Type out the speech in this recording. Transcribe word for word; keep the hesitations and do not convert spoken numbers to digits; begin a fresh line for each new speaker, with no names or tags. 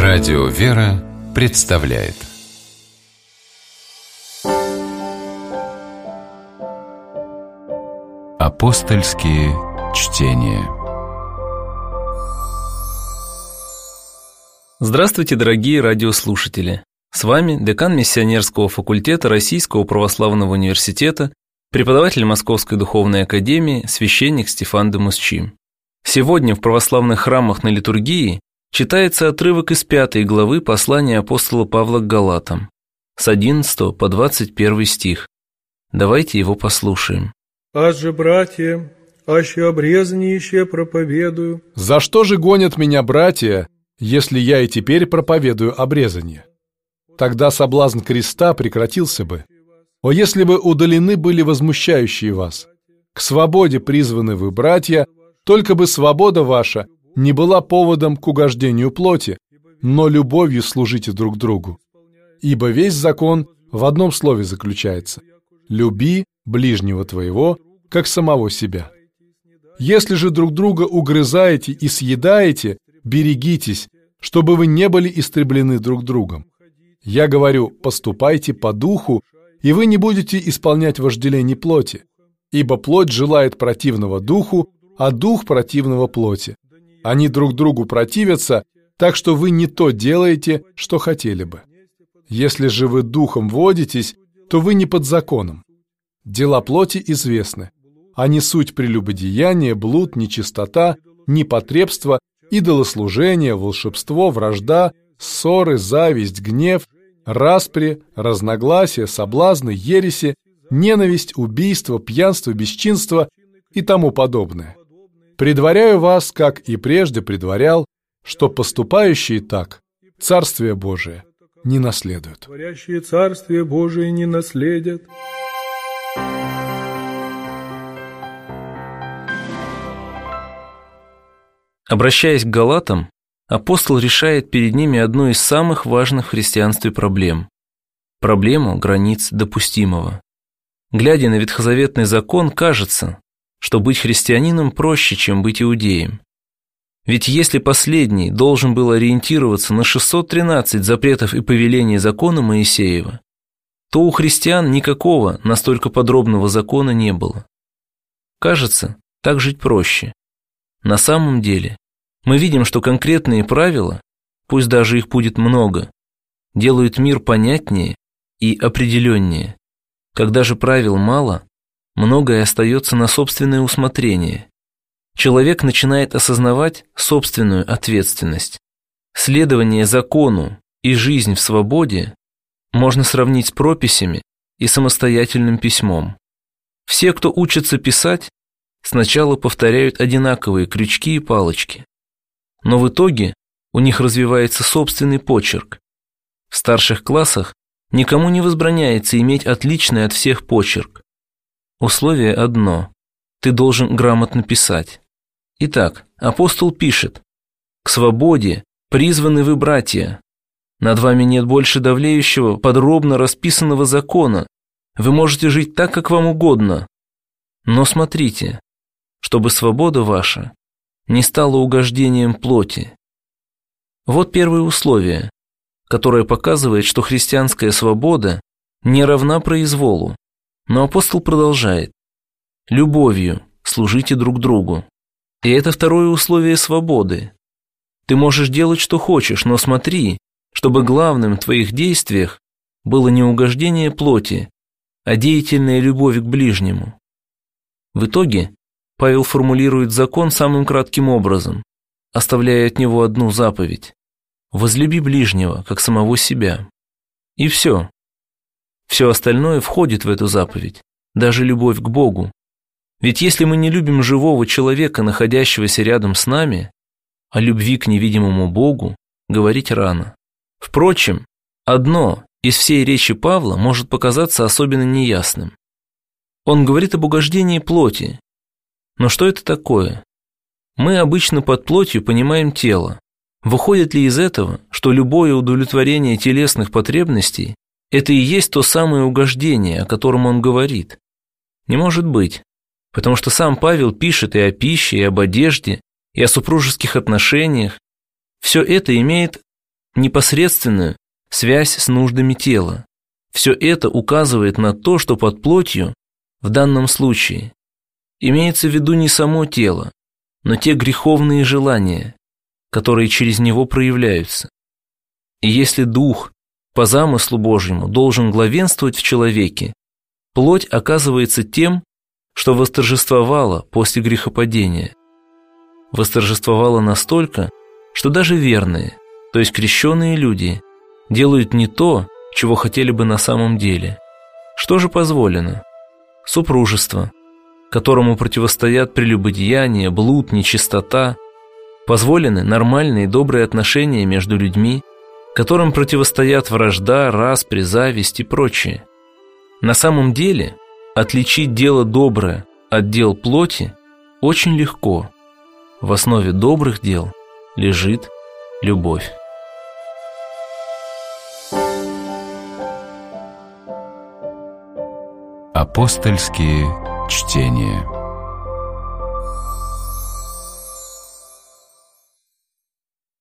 Радио «Вера» представляет Апостольские чтения.
Здравствуйте, дорогие радиослушатели! С вами декан Миссионерского факультета Российского православного университета, преподаватель Московской духовной академии, священник Стефан де Мусчи. Сегодня в православных храмах на литургии читается отрывок из пятой главы послания апостола Павла к Галатам, с одиннадцатого по двадцать первый стих. Давайте его послушаем.
«Аз же, братья, аще обрезанище проповедую».
«За что же гонят меня братья, если я и теперь проповедую обрезание? Тогда соблазн креста прекратился бы. О, если бы удалены были возмущающие вас! К свободе призваны вы, братья, только бы свобода ваша не была поводом к угождению плоти, но любовью служите друг другу. Ибо весь закон в одном слове заключается: люби ближнего твоего, как самого себя. Если же друг друга угрызаете и съедаете, берегитесь, чтобы вы не были истреблены друг другом. Я говорю, поступайте по духу, и вы не будете исполнять вожделений плоти. Ибо плоть желает противного духу, а дух противного плоти. Они друг другу противятся, так что вы не то делаете, что хотели бы. Если же вы духом водитесь, то вы не под законом. Дела плоти известны. Они суть прелюбодеяние, блуд, нечистота, непотребство, идолослужение, волшебство, вражда, ссоры, зависть, гнев, распри, разногласия, соблазны, ереси, ненависть, убийство, пьянство, бесчинство и тому подобное. Предваряю вас, как и прежде предварял, что поступающие так Царствие Божие не наследуют».
«Творящие Царствие Божие не наследят».
Обращаясь к Галатам, апостол решает перед ними одну из самых важных в христианстве проблем – проблему границ допустимого. Глядя на ветхозаветный закон, кажется, что быть христианином проще, чем быть иудеем. Ведь если последний должен был ориентироваться на шестьсот тринадцать запретов и повелений закона Моисеева, то у христиан никакого настолько подробного закона не было. Кажется, так жить проще. На самом деле, мы видим, что конкретные правила, пусть даже их будет много, делают мир понятнее и определеннее. Когда же правил мало, многое остается на собственное усмотрение. Человек начинает осознавать собственную ответственность. Следование закону и жизнь в свободе можно сравнить с прописями и самостоятельным письмом. Все, кто учится писать, сначала повторяют одинаковые крючки и палочки, но в итоге у них развивается собственный почерк. В старших классах никому не возбраняется иметь отличный от всех почерк. Условие одно – ты должен грамотно писать. Итак, апостол пишет: «К свободе призваны вы, братья. Над вами нет больше давлеющего, подробно расписанного закона. Вы можете жить так, как вам угодно. Но смотрите, чтобы свобода ваша не стала угождением плоти». Вот первое условие, которое показывает, что христианская свобода не равна произволу. Но апостол продолжает: «Любовью служите друг другу». И это второе условие свободы. Ты можешь делать, что хочешь, но смотри, чтобы главным в твоих действиях было не угождение плоти, а деятельная любовь к ближнему. В итоге Павел формулирует закон самым кратким образом, оставляя от него одну заповедь: возлюби ближнего, как самого себя. И все. Все остальное входит в эту заповедь, даже любовь к Богу. Ведь если мы не любим живого человека, находящегося рядом с нами, о любви к невидимому Богу говорить рано. Впрочем, одно из всей речи Павла может показаться особенно неясным. Он говорит об угождении плоти. Но что это такое? Мы обычно под плотью понимаем тело. Выходит ли из этого, что любое удовлетворение телесных потребностей – это и есть то самое угождение, о котором он говорит? Не может быть, потому что сам Павел пишет и о пище, и об одежде, и о супружеских отношениях. Все это имеет непосредственную связь с нуждами тела. Все это указывает на то, что под плотью в данном случае имеется в виду не само тело, но те греховные желания, которые через него проявляются. И если дух по замыслу Божьему должен главенствовать в человеке, плоть оказывается тем, что восторжествовала после грехопадения. Восторжествовала настолько, что даже верные, то есть крещенные люди, делают не то, чего хотели бы на самом деле. Что же позволено? Супружество, которому противостоят прелюбодеяние, блуд, нечистота. Позволены нормальные и добрые отношения между людьми, которым противостоят вражда, распри, зависть и прочее. На самом деле, отличить дело доброе от дел плоти очень легко. В основе добрых дел лежит любовь.
Апостольские чтения.